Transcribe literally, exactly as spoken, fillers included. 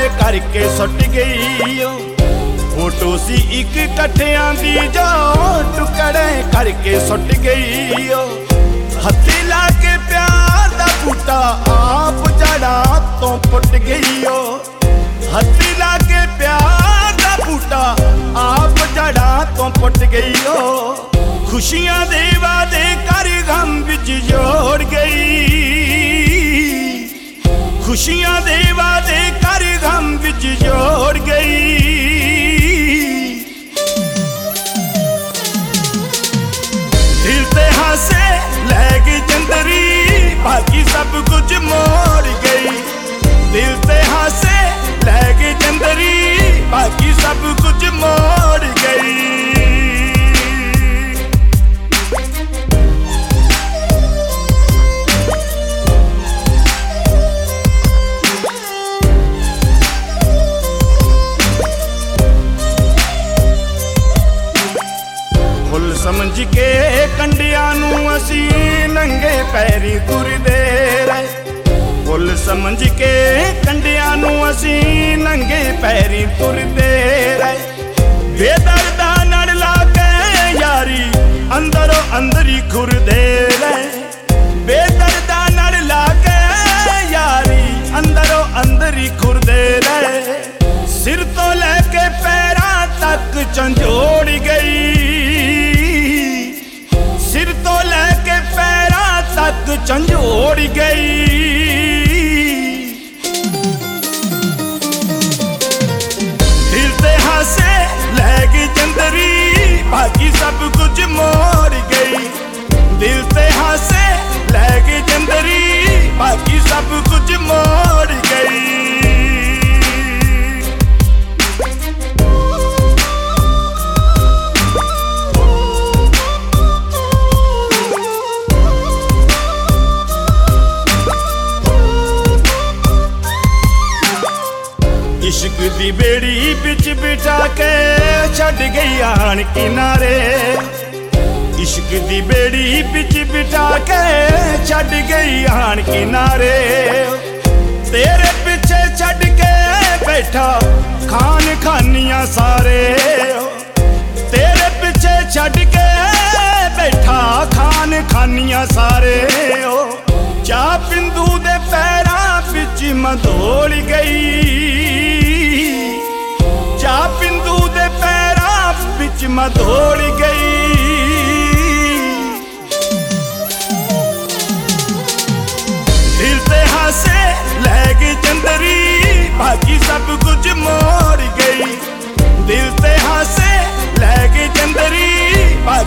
करके सुट गई ओ। फोटो सी एक कट्ठियां दी जो टुकड़े करके सुट गई ओ। हत्थी ला के प्यार दा बूटा आप जड़ा तो पुट गई ओ। हत्थी ला के प्यार दा बूटा आप जड़ा तो पुट गई ओ। खुशियां दे वादे कर गम विच जोड़ गई। खुशियां दे वादे कर गम विच जोड़ गई। दिल ते हासे लै गई चंदरी बाकी सब कुछ मोड़ गई। दिल ते हासे लै गई चंदरी बाकी सब कुछ मोड़ गई। समझ के कंडिया नू असी नंगे पैरी तुरदे रहे। फुल समझ के कंडिया नू असी नंगे पैरी तुरदे रहे। बेदर्दा नड़ ला के यारी अंदरों अंदरी खुरदे रहे। बेदर्दा नड़ ला के यारी अंदरों अंदरी खुरदे रहे। सिर तो लेके पैरा तक झंझोड़ गई। सिर तो लेके पैरा तक झंझोड़ गई। दिल ते हासे लै गई चंदरी बाकी सब कुछ मोड़ गई। दिल ते हासे लै गई चंदरी बाकी सब कुछ मोड़ गई। इश्क दी बेड़ी बिच बिठा के छड़ गई आन किनारे। इश्क दी बेड़ी बिच बिठा के छड़ गई आन किनारे। तेरे पीछे छड़ के बैठा खान खानियां सारे। तेरे पीछे छड़ के बैठा खान खानियां सारे। चा पिंदू दे पैरा बिच मधोड़ गई। चा पिंदू दे पैरा बिच मधोड़ गई। दिल ते हासे लै गई चंदरी बाकी सब कुछ मोड़ गई। दिल ते हासे लै गई चंदरी बाकी